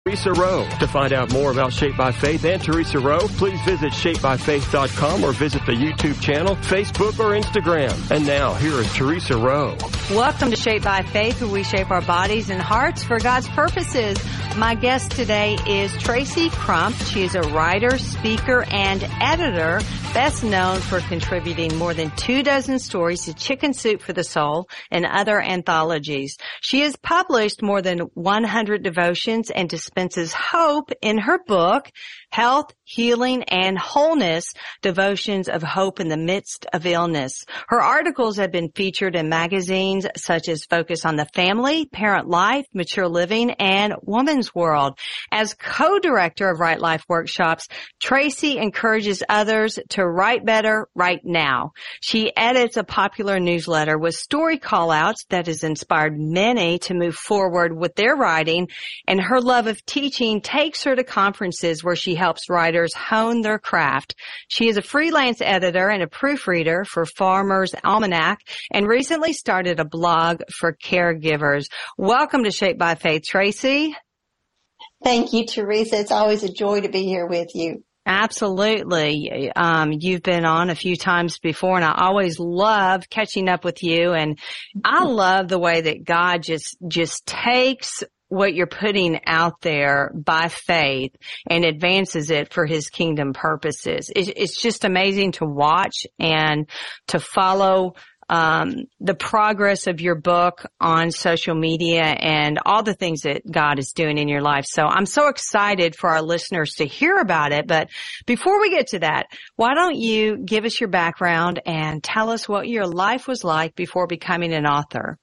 Teresa Rowe. To find out more about Shaped by Faith and Teresa Rowe, please visit shapedbyfaith.com or visit the YouTube channel, Facebook, or Instagram. And now, here is Teresa Rowe. Welcome to Shaped by Faith, where we shape our bodies and hearts for God's purposes. My guest today is Tracy Crump. She is a writer, speaker, and editor, best known for contributing more than 24 stories to Chicken Soup for the Soul and other anthologies. She has published more than 100 devotions and dispenses hope in her book, Health, Healing, and Wholeness, Devotions of Hope in the Midst of Illness. Her articles have been featured in magazines such as Focus on the Family, Parent Life, Mature Living, and Woman's World. As co-director of Right Life Workshops, Tracy encourages others to write better right now. She edits a popular newsletter with story call-outs that has inspired many to move forward with their writing, and her love of teaching takes her to conferences where she helps writers hone their craft. She is a freelance editor and a proofreader for Farmer's Almanac and recently started a blog for caregivers. Welcome to Shaped by Faith, Tracy. Thank you, Teresa. It's always a joy to be here with you. Absolutely. You've been on a few times before, and I always love catching up with you. And I love the way that God just takes what you're putting out there by faith and advances it for his kingdom purposes. It's just amazing to watch and to follow the progress of your book on social media and all the things that God is doing in your life. So I'm so excited for our listeners to hear about it. But before we get to that, why don't you give us your background and tell us what your life was like before becoming an author?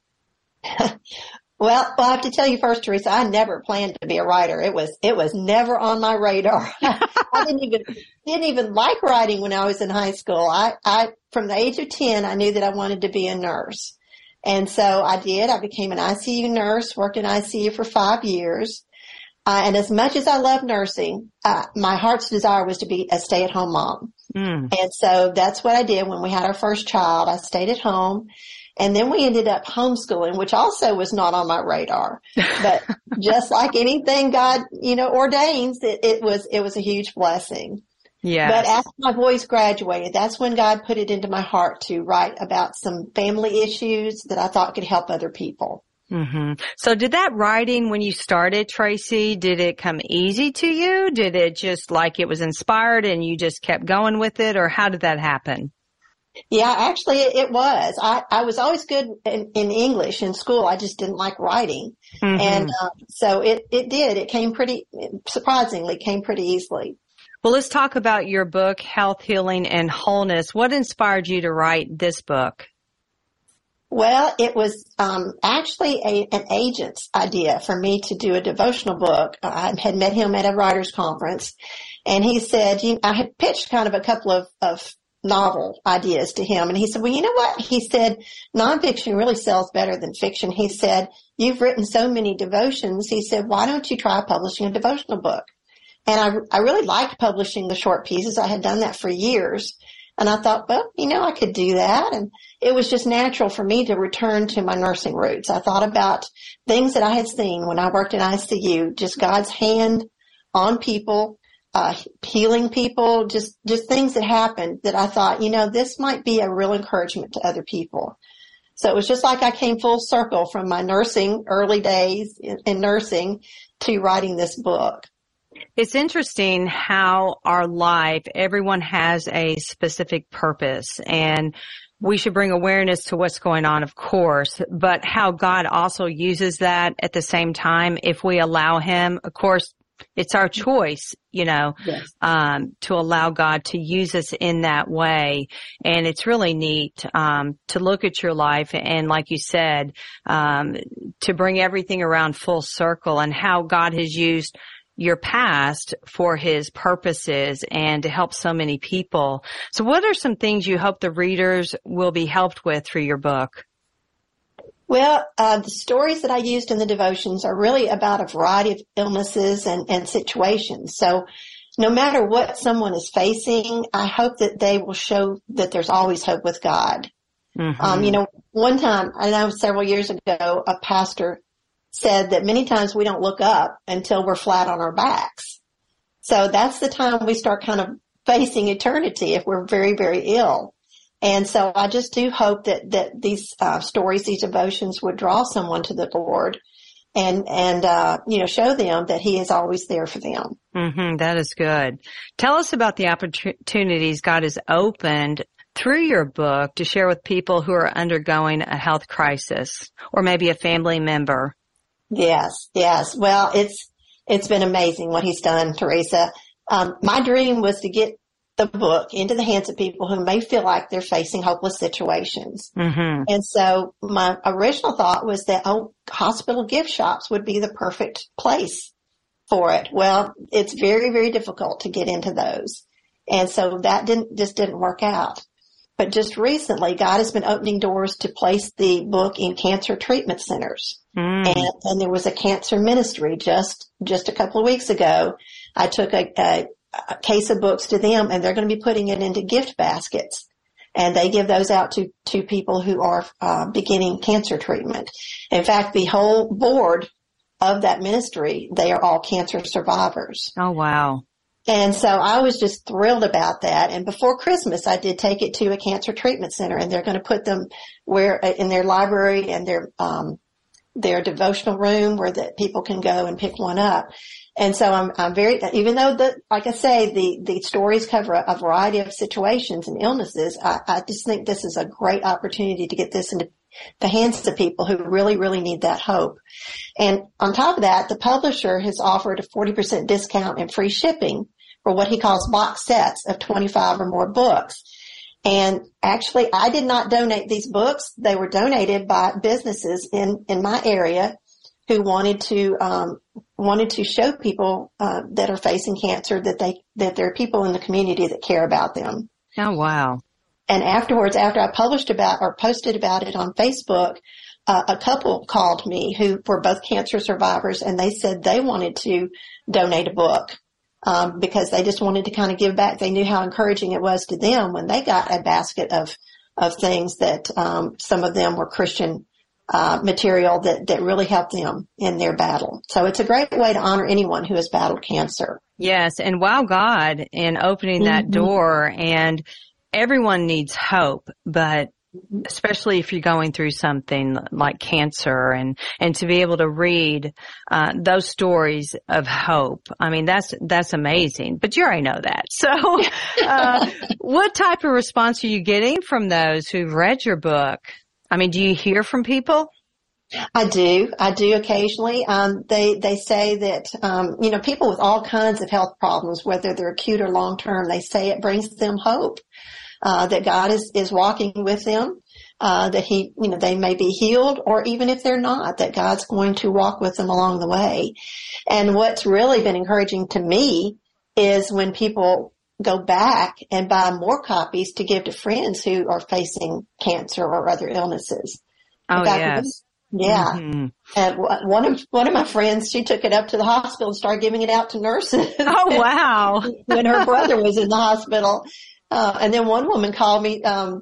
Well, I have to tell you first, Teresa, I never planned to be a writer. It was never on my radar. I didn't even like writing when I was in high school. I from the age of 10, I knew that I wanted to be a nurse. And so I did. I became an ICU nurse, worked in ICU for 5 years. And as much as I love nursing, my heart's desire was to be a stay-at-home mom. And so that's what I did when we had our first child. I stayed at home. And then we ended up homeschooling, which also was not on my radar. But just like anything God, ordains, it was a huge blessing. Yeah. But after my boys graduated, that's when God put it into my heart to write about some family issues that I thought could help other people. Mm-hmm. So did that writing, when you started, Tracy, did it come easy to you? Did it just like it was inspired and you just kept going with it, or how did that happen? Yeah, actually it was. I was always good in English in school. I just didn't like writing. Mm-hmm. And so it did. It came surprisingly came pretty easily. Well, let's talk about your book, Health, Healing, and Wholeness. What inspired you to write this book? Well, it was actually an agent's idea for me to do a devotional book. I had met him at a writer's conference, and he said, I had pitched kind of a couple of novel ideas to him. And he said, well, you know what? He said, nonfiction really sells better than fiction. He said, you've written so many devotions. He said, why don't you try publishing a devotional book? And I really liked publishing the short pieces. I had done that for years. And I thought, well, I could do that. And it was just natural for me to return to my nursing roots. I thought about things that I had seen when I worked in ICU, just God's hand on people, healing people, just things that happened that I thought, this might be a real encouragement to other people. So it was just like I came full circle from my early days in nursing to writing this book. It's interesting how our life, everyone has a specific purpose, and we should bring awareness to what's going on, of course, but how God also uses that at the same time if we allow him. Of course, it's our choice, yes. To allow God to use us in that way. And it's really neat to look at your life and, like you said, to bring everything around full circle and how God has used your past for his purposes and to help so many people. So what are some things you hope the readers will be helped with through your book? Well, the stories that I used in the devotions are really about a variety of illnesses and situations. So no matter what someone is facing, I hope that they will show that there's always hope with God. Mm-hmm. One time, I know several years ago, a pastor said that many times we don't look up until we're flat on our backs. So that's the time we start kind of facing eternity if we're very, very ill. And so I just do hope that these stories, these devotions would draw someone to the Lord and show them that He is always there for them. Mm-hmm, that is good. Tell us about the opportunities God has opened through your book to share with people who are undergoing a health crisis or maybe a family member. Yes. Well, it's been amazing what He's done, Teresa. My dream was to get the book into the hands of people who may feel like they're facing hopeless situations. Mm-hmm. And so my original thought was that, hospital gift shops would be the perfect place for it. Well, it's very, very difficult to get into those. And so that didn't work out. But just recently, God has been opening doors to place the book in cancer treatment centers. And there was a cancer ministry just a couple of weeks ago. I took a case of books to them, and they're going to be putting it into gift baskets. And they give those out to people who are beginning cancer treatment. In fact, the whole board of that ministry, they are all cancer survivors. Oh, wow. And so I was just thrilled about that. And before Christmas, I did take it to a cancer treatment center, and they're going to put them in their library and their devotional room where that people can go and pick one up. And so I'm very, even though like I say, the stories cover a variety of situations and illnesses, I just think this is a great opportunity to get this into the hands of people who really, really need that hope. And on top of that, the publisher has offered a 40% discount and free shipping for what he calls box sets of 25 or more books. And actually, I did not donate these books. They were donated by businesses in my area who wanted to show people that are facing cancer that there are people in the community that care about them. Oh, wow. And afterwards, after I posted about it on Facebook, a couple called me who were both cancer survivors, and they said they wanted to donate a book because they just wanted to kind of give back. They knew how encouraging it was to them when they got a basket of things that some of them were Christian material that really helped them in their battle. So it's a great way to honor anyone who has battled cancer. Yes, and wow God in opening that door, and everyone needs hope, but especially if you're going through something like cancer and to be able to read those stories of hope. I mean, that's amazing, but you already know that. So what type of response are you getting from those who've read your book? I mean, do you hear from people? I do occasionally. They say that, people with all kinds of health problems, whether they're acute or long term, they say it brings them hope, that God is walking with them, that they may be healed, or even if they're not, that God's going to walk with them along the way. And what's really been encouraging to me is when people go back and buy more copies to give to friends who are facing cancer or other illnesses. Oh, yes. Yeah. Mm-hmm. And one of my friends, she took it up to the hospital and started giving it out to nurses. Oh, wow. When her brother was in the hospital. And then one woman called me,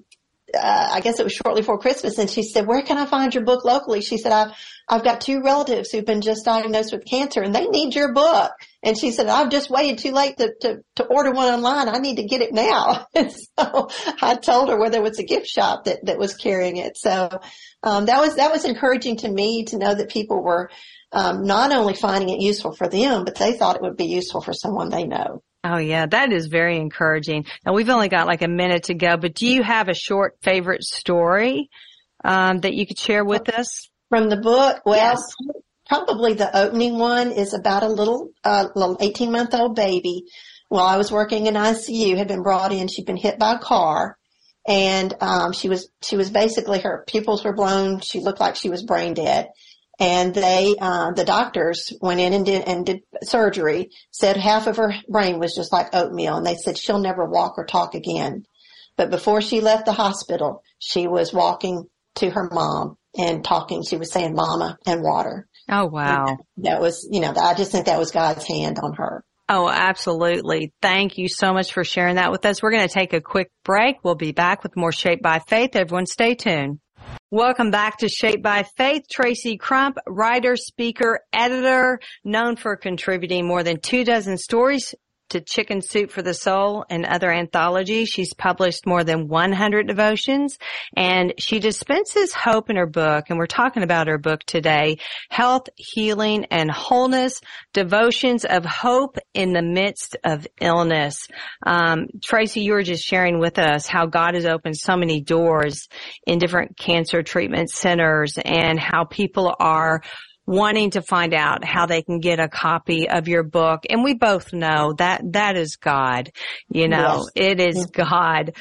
I guess it was shortly before Christmas, and she said, "Where can I find your book locally?" She said, I've got 2 relatives who've been just diagnosed with cancer and they need your book. And she said, "I've just waited too late to order one online. I need to get it now." And so I told her where there was a gift shop that was carrying it. So, that was encouraging to me to know that people were, not only finding it useful for them, but they thought it would be useful for someone they know. Oh, yeah, that is very encouraging. Now, we've only got like a minute to go, but do you have a short favorite story that you could share with us? From the book? Well, yes. Probably the opening one is about a little 18-month-old baby. While I was working in ICU, had been brought in. She'd been hit by a car, and she was basically, her pupils were blown. She looked like she was brain dead. And the doctors went in and did surgery, said half of her brain was just like oatmeal, and they said she'll never walk or talk again. But before she left the hospital, she was walking to her mom and talking. She was saying mama and water. Oh, wow. And that was, I just think that was God's hand on her. Oh, absolutely. Thank you so much for sharing that with us. We're going to take a quick break. We'll be back with more Shaped by Faith. Everyone stay tuned. Welcome back to Shaped by Faith. Tracy Crump, writer, speaker, editor, known for contributing more than 24 stories to Chicken Soup for the Soul and other anthologies. She's published more than 100 devotions, and she dispenses hope in her book. And we're talking about her book today, Health, Healing, and Wholeness, Devotions of Hope in the Midst of Illness. Tracy, you were just sharing with us how God has opened so many doors in different cancer treatment centers and how people are wanting to find out how they can get a copy of your book. And we both know that that is God. You know, yes. It is God.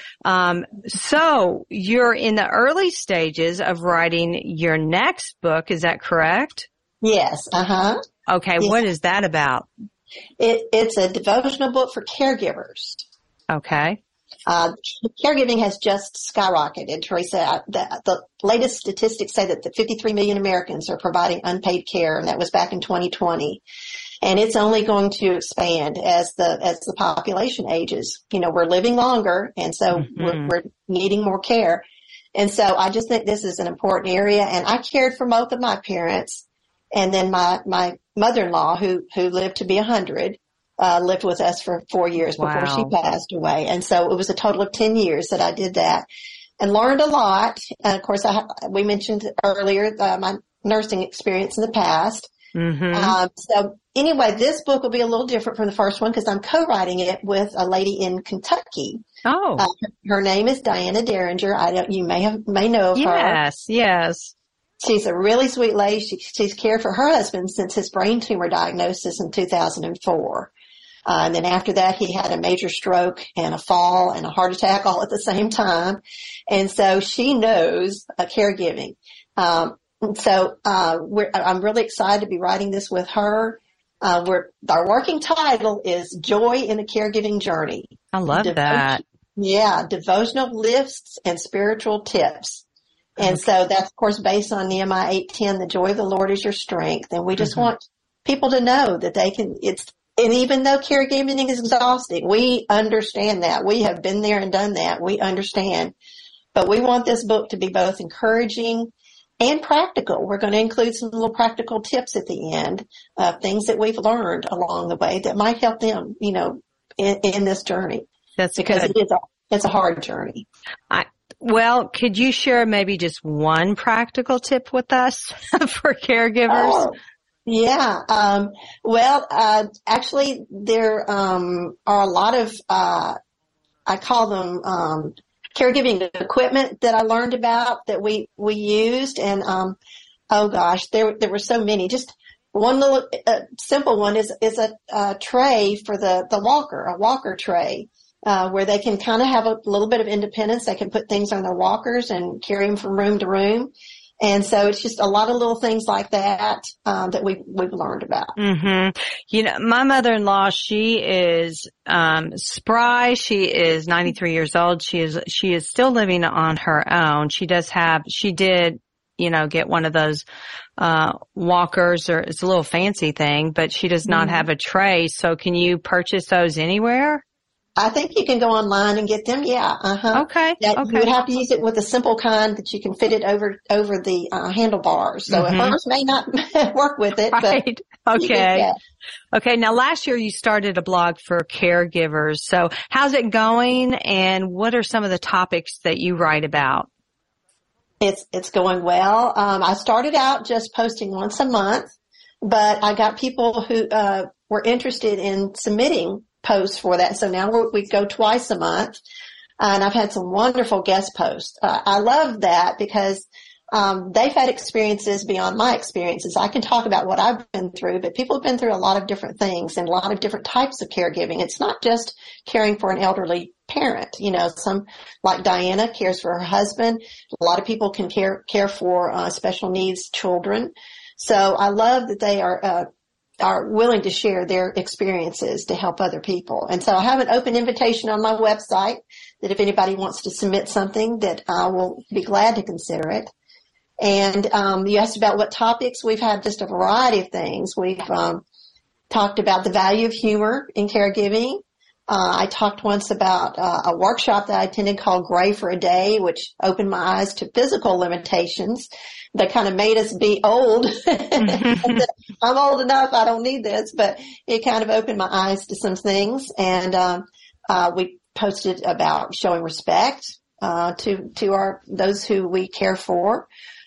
So you're in the early stages of writing your next book. Is that correct? Yes. Okay. Yes. What is that about? It's a devotional book for caregivers. Okay. Caregiving has just skyrocketed, Teresa. The latest statistics say that 53 million Americans are providing unpaid care, and that was back in 2020. And it's only going to expand as the population ages. You know, we're living longer, and so we're needing more care. And so I just think this is an important area. And I cared for both of my parents, and then my mother-in-law, who lived to be 100. Lived with us for 4 years before she passed away. And so it was a total of 10 years that I did that and learned a lot. And of course, we mentioned earlier my nursing experience in the past. So anyway, this book will be a little different from the first one because I'm co-writing it with a lady in Kentucky. Oh. Her name is Diana Derringer. You may know of her. Yes. She's a really sweet lady. She's cared for her husband since his brain tumor diagnosis in 2004. And then after that, he had a major stroke and a fall and a heart attack all at the same time. And so she knows caregiving. I'm really excited to be writing this with her. Our working title is Joy in the Caregiving Journey. I love that. Yeah, devotional lists and spiritual tips. And so that's, of course, based on Nehemiah 8:10, the joy of the Lord is your strength. And we just want people to know that they can, and even though caregiving is exhausting, we understand that. We have been there and done that. We understand. But we want this book to be both encouraging and practical. We're going to include some little practical tips at the end, things that we've learned along the way that might help them, you know, in this journey. That's because good. It's a hard journey. Well, could you share maybe just one practical tip with us for caregivers? Oh, yeah. Actually, there are a lot of, I call them caregiving equipment that I learned about that we used. And there were so many. Just one little simple one is a tray for the walker, a walker tray. Where they can kind of have a little bit of independence. They can put things on their walkers and carry them from room to room. And so it's just a lot of little things like that, that we've learned about. You know, my mother-in-law, she is, spry. She is 93 years old. She is still living on her own. She did, you know, get one of those, walkers, or it's a little fancy thing, but she does not have a tray. So can you purchase those anywhere? I think you can go online and get them. Yeah. Okay. You would have to use it with a simple kind that you can fit it over the handlebars. So at first may not work with it. Right. But okay. Okay. Now last year you started a blog for caregivers. So how's it going? And what are some of the topics that you write about? It's going well. I started out just posting once a month, but I got people who, were interested in submitting posts for that. So now we go twice a month, and I've had some wonderful guest posts. I love that because they've had experiences beyond my experiences. I can talk about what I've been through, but people have been through a lot of different things and a lot of different types of caregiving. It's not just caring for an elderly parent. You know, some, like Diana, cares for her husband. A lot of people can care for special needs children. So I love that they are willing to share their experiences to help other people. And so I have an open invitation on my website that if anybody wants to submit something, that I will be glad to consider it. And you asked about what topics. We've had just a variety of things. We've talked about the value of humor in caregiving. I talked once about a workshop that I attended called Gray for a Day, which opened my eyes to physical limitations that kind of made us be old. I'm old enough, I don't need this, but it kind of opened my eyes to some things. And we posted about showing respect to those who we care for.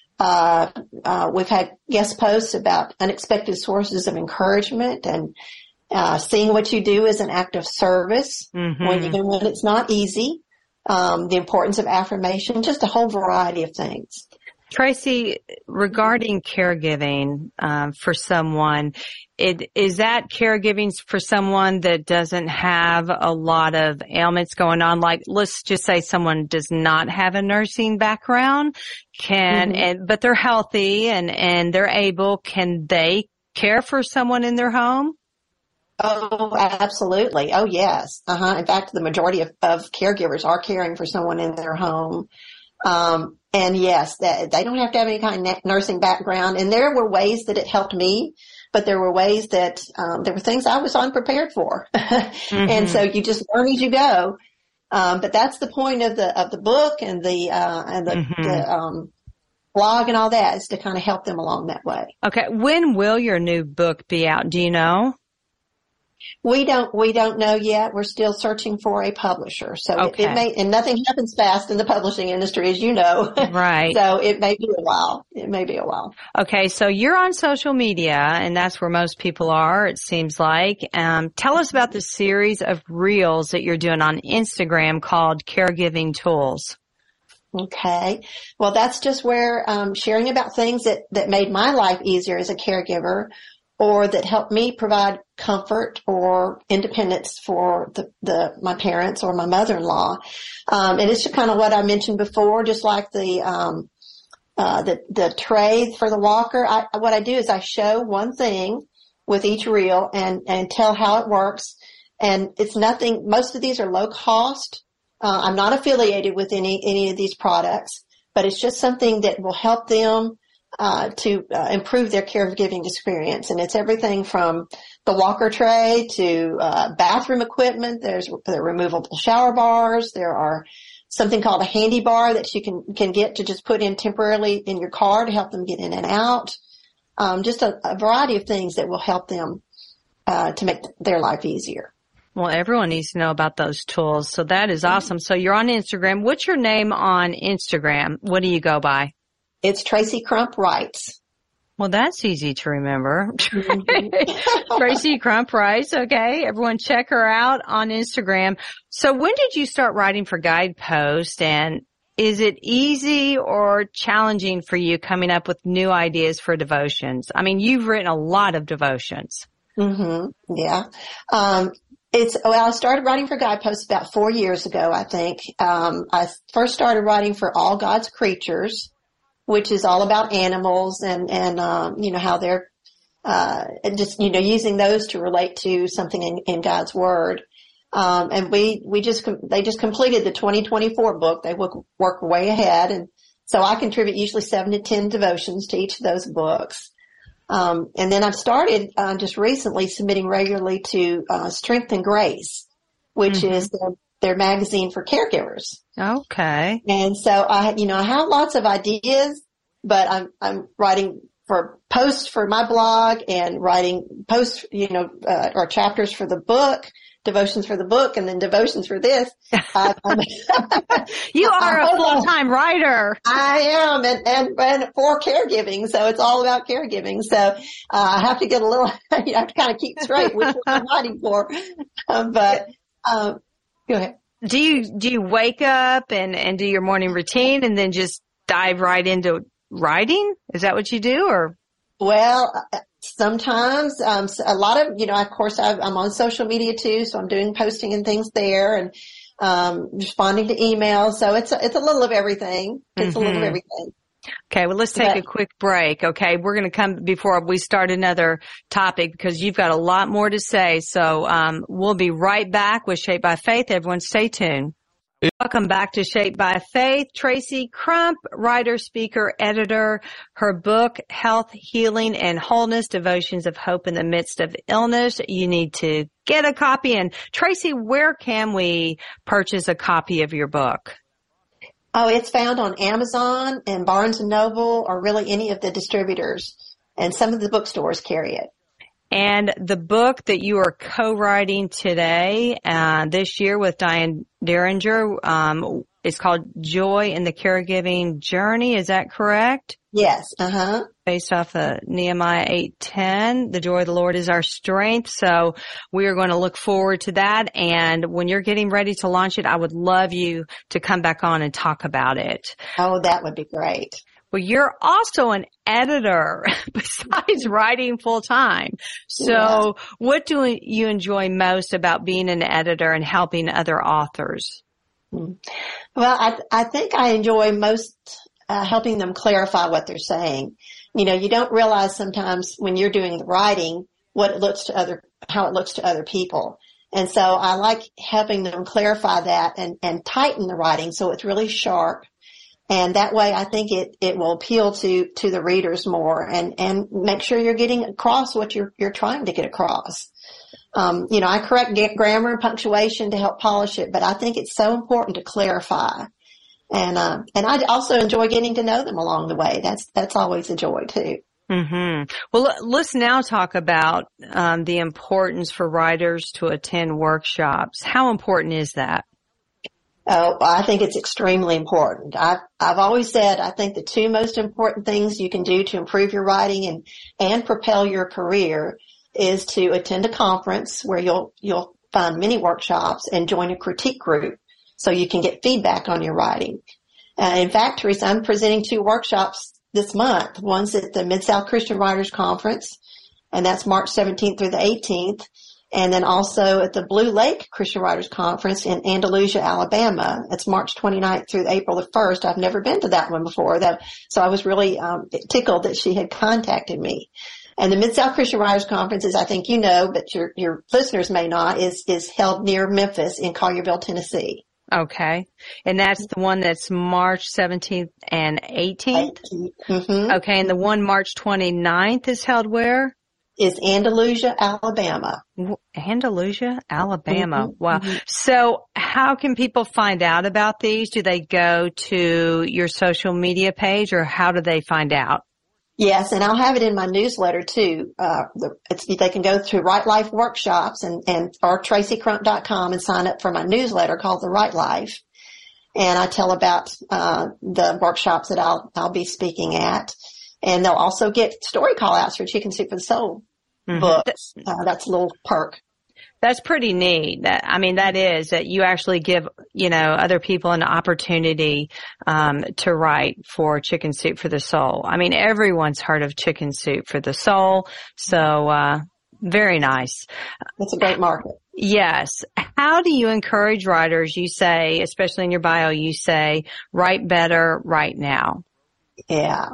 We've had guest posts about unexpected sources of encouragement and seeing what you do as an act of service, even when it's not easy, the importance of affirmation, just a whole variety of things. Tracy, regarding caregiving for someone, is that caregiving for someone that doesn't have a lot of ailments going on? Like, let's just say someone does not have a nursing background, but they're healthy and they're able. Can they care for someone in their home? Oh, absolutely. Oh, yes. In fact, the majority of caregivers are caring for someone in their home. And yes, that they don't have to have any kind of nursing background. And there were ways that it helped me, but there were ways that, there were things I was unprepared for. And so you just learn as you go. But that's the point of the book and the blog and all that, is to kind of help them along that way. Okay. When will your new book be out? Do you know? We don't know yet. We're still searching for a publisher. So it may, and nothing happens fast in the publishing industry, as you know. Right. So it may be a while. Okay. So you're on social media, and that's where most people are, it seems like. Tell us about the series of reels that you're doing on Instagram called Caregiving Tools. Okay. Well, that's just where, sharing about things that made my life easier as a caregiver, or that helped me provide comfort or independence for my parents or my mother-in-law. And it's just kind of what I mentioned before, just like the tray for the walker. What I do is I show one thing with each reel and tell how it works. And it's nothing, most of these are low cost. I'm not affiliated with any of these products, but it's just something that will help them to improve their caregiving experience. And it's everything from the walker tray to bathroom equipment. There's the removable shower bars. There are something called a handy bar that you can get to just put in temporarily in your car to help them get in and out. Just a variety of things that will help them to make their life easier. Well, everyone needs to know about those tools. So that is awesome. So you're on Instagram. What's your name on Instagram? What do you go by? It's Tracy Crump Writes. Well, that's easy to remember. Tracy Crump Writes. Okay. Everyone check her out on Instagram. So when did you start writing for Guidepost, and is it easy or challenging for you coming up with new ideas for devotions? I mean, you've written a lot of devotions. Yeah. I started writing for Guidepost about 4 years ago, I think. I first started writing for All God's Creatures, which is all about animals and how they're, using those to relate to something in God's Word. And they just completed the 2024 book. They work way ahead. And so I contribute usually 7 to 10 devotions to each of those books. And then I've started, just recently submitting regularly to, Strength and Grace, which is their magazine for caregivers. Okay. And so I have lots of ideas, but I'm writing for posts for my blog and writing posts, or chapters for the book, devotions for the book, and then devotions for this. You are a full-time writer. I am, and for caregiving, so it's all about caregiving. So I have to get a little, you have to kind of keep straight which one I'm writing for. Go ahead. Do you wake up and do your morning routine and then just dive right into writing? Is that what you do, or? Well, sometimes, a lot of, of course I'm on social media too, so I'm doing posting and things there and, responding to emails. So it's a little of everything. It's a little of everything. Okay. Well, let's take a quick break. Okay. We're going to come before we start another topic because you've got a lot more to say. So, we'll be right back with Shaped by Faith. Everyone stay tuned. Welcome back to Shaped by Faith. Tracy Crump, writer, speaker, editor. Her book, Health, Healing, and Wholeness, Devotions of Hope in the Midst of Illness. You need to get a copy. And Tracy, where can we purchase a copy of your book? Oh, it's found on Amazon and Barnes & Noble, or really any of the distributors. And some of the bookstores carry it. And the book that you are co-writing today, this year with Diane Derringer, is called Joy in the Caregiving Journey. Is that correct? Yes. Uh-huh. Based off of Nehemiah 8:10, the joy of the Lord is our strength. So we are going to look forward to that. And when you're getting ready to launch it, I would love you to come back on and talk about it. Oh, that would be great. Well, you're also an editor besides writing full time. So what do you enjoy most about being an editor and helping other authors? Well, I think I enjoy most helping them clarify what they're saying. You know, you don't realize sometimes when you're doing the writing how it looks to other people. And so I like helping them clarify that and tighten the writing so it's really sharp. And that way I think it will appeal to the readers more and make sure you're getting across what you're trying to get across. You know, I correct grammar and punctuation to help polish it, but I think it's so important to clarify. And I also enjoy getting to know them along the way. That's always a joy too. Mm-hmm. Well, let's now talk about, the importance for writers to attend workshops. How important is that? Oh, I think it's extremely important. I've always said I think the two most important things you can do to improve your writing and propel your career is to attend a conference where you'll find many workshops and join a critique group so you can get feedback on your writing. In fact, Teresa, I'm presenting 2 workshops this month. One's at the Mid-South Christian Writers Conference, and that's March 17th through the 18th. And then also at the Blue Lake Christian Writers Conference in Andalusia, Alabama. It's March 29th through April the 1st. I've never been to that one before. So I was really tickled that she had contacted me. And the Mid-South Christian Writers Conference, as I think you know, but your listeners may not, is held near Memphis in Collierville, Tennessee. Okay. And that's the one that's March 17th and 18th? Mm-hmm. Okay. And the one March 29th is held where? Is Andalusia, Alabama. Andalusia, Alabama. Mm-hmm. Wow. Mm-hmm. So how can people find out about these? Do they go to your social media page, or how do they find out? Yes, and I'll have it in my newsletter too. They can go to Right Life Workshops or tracycrump.com and sign up for my newsletter called The Right Life. And I tell about the workshops that I'll be speaking at. And they'll also get story call-outs for Chicken Soup for the Soul books. That's a little perk. That's pretty neat. That is that you actually give, other people an opportunity, to write for Chicken Soup for the Soul. I mean, everyone's heard of Chicken Soup for the Soul. So, very nice. It's a great market. Yes. How do you encourage writers? You say, especially in your bio, you say, write better right now. Yeah.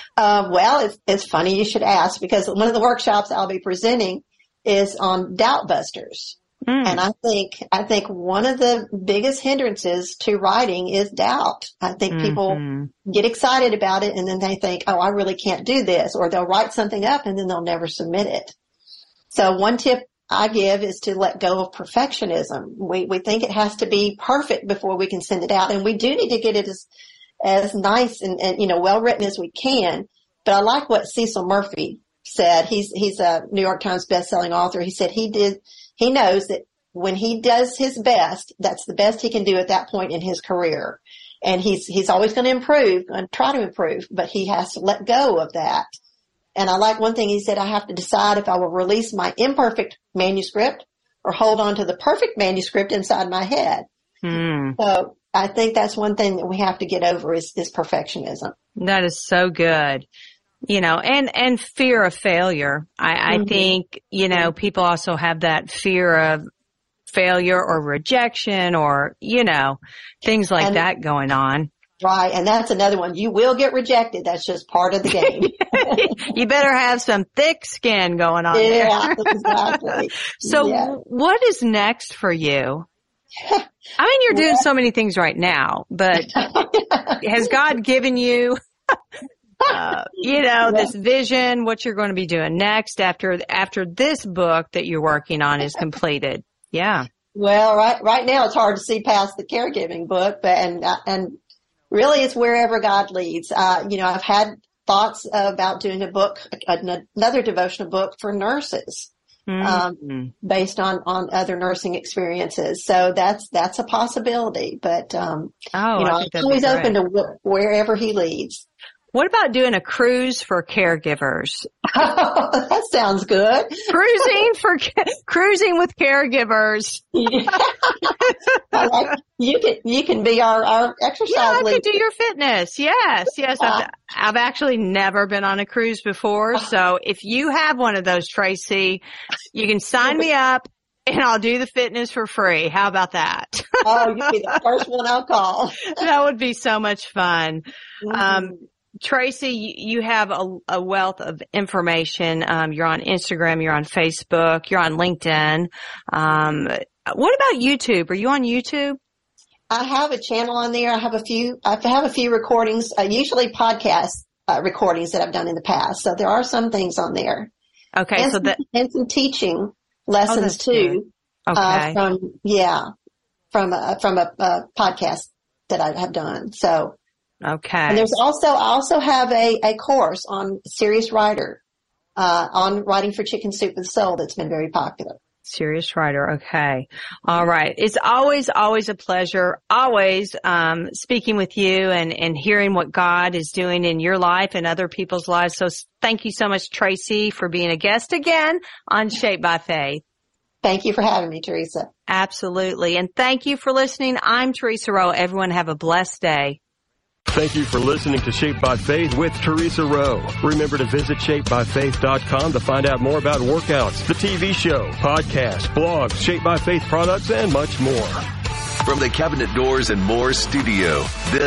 Well, it's funny you should ask, because one of the workshops I'll be presenting is on doubt busters. And I think one of the biggest hindrances to writing is doubt. I think people get excited about it and then they think, oh, I really can't do this, or they'll write something up and then they'll never submit it. So one tip I give is to let go of perfectionism. We think it has to be perfect before we can send it out, and we do need to get it as nice and well written as we can. But I like what Cecil Murphy said. He's a New York Times best-selling author. He said he knows that when he does his best, that's the best he can do at that point in his career. And he's always going to improve and try to improve, but he has to let go of that. And I like one thing he said, I have to decide if I will release my imperfect manuscript or hold on to the perfect manuscript inside my head. So I think that's one thing that we have to get over is perfectionism. That is so good. And fear of failure. I think, people also have that fear of failure or rejection or, things like that going on. Right. And that's another one. You will get rejected. That's just part of the game. You better have some thick skin going on there. Yeah, exactly. So what is next for you? I mean, you're doing so many things right now, but has God given you, this vision, what you're going to be doing next after this book that you're working on is completed? Yeah. Well, right now it's hard to see past the caregiving book, but, and really it's wherever God leads. I've had thoughts about doing a book, another devotional book for nurses. Based on other nursing experiences. So that's a possibility, but, I'm always open to wherever he leads. What about doing a cruise for caregivers? Oh, that sounds good. Cruising with caravers. You can be our exercise lead. I could do your fitness. Yes. I've actually never been on a cruise before. So if you have one of those, Tracy, you can sign me up and I'll do the fitness for free. How about that? Oh, you'll be the first one I'll call. That would be so much fun. Tracy, you have a wealth of information. You're on Instagram, you're on Facebook, you're on LinkedIn. What about YouTube? Are you on YouTube? I have a channel on there. I have a few recordings, usually podcast recordings that I've done in the past. So there are some things on there. Okay. And some teaching lessons too. Good. Okay. From a podcast that I have done. So. Okay. And I also have a course on Serious Writer, on writing for Chicken Soup for the Soul that's been very popular. Serious Writer. Okay. All right. It's always a pleasure, always, speaking with you and hearing what God is doing in your life and other people's lives. So thank you so much, Tracy, for being a guest again on Shaped by Faith. Thank you for having me, Teresa. Absolutely. And thank you for listening. I'm Teresa Rowe. Everyone have a blessed day. Thank you for listening to Shaped by Faith with Teresa Rowe. Remember to visit shapedbyfaith.com to find out more about workouts, the TV show, podcasts, blogs, Shaped by Faith products, and much more. From the Cabinet Doors and More studio, this